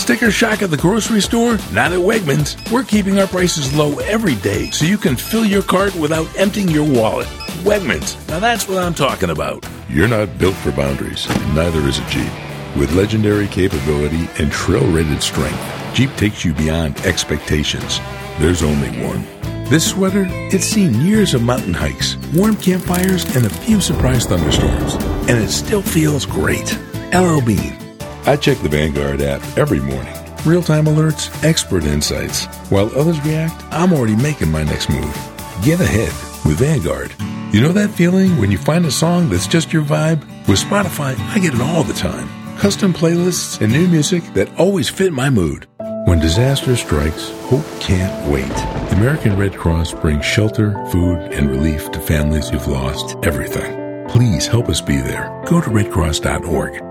Sticker shock at the grocery store? Not at Wegmans. We're keeping our prices low every day so you can fill your cart without emptying your wallet. Wegmans. Now that's what I'm talking about. You're not built for boundaries. Neither is a Jeep. With legendary capability and trail-rated strength, Jeep takes you beyond expectations. There's only one. This sweater, it's seen years of mountain hikes, warm campfires, and a few surprise thunderstorms. And it still feels great. LL Bean. I check the Vanguard app every morning. Real-time alerts, expert insights. While others react, I'm already making my next move. Get ahead with Vanguard. You know that feeling when you find a song that's just your vibe? With Spotify, I get it all the time. Custom playlists and new music that always fit my mood. When disaster strikes, hope can't wait. The American Red Cross brings shelter, food, and relief to families who've lost everything. Please help us be there. Go to redcross.org.